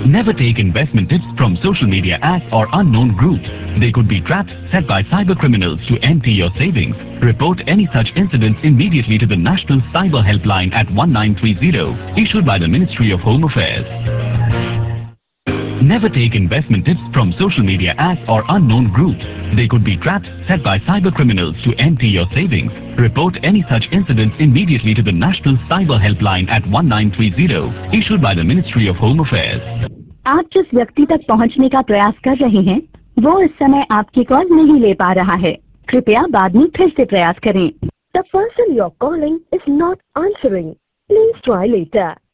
Never take investment tips from social media apps or unknown groups. They could be traps set by cyber criminals to empty your savings. Report any such incidents immediately to the National Cyber Helpline at 1930, issued by the Ministry of Home Affairs. Never take investment tips from social media apps or unknown groups. They could be traps set by cyber criminals to empty your savings. Report any such incidents immediately to the National Cyber Helpline at 1930, issued by the Ministry of Home Affairs. आप जिस व्यक्ति तक पहुंचने का प्रयास कर रहे हैं, वो इस समय आपकी कॉल नहीं ले पा रहा है। कृपया बाद में फिर से प्रयास करें। The person you're calling is not answering. Please try later.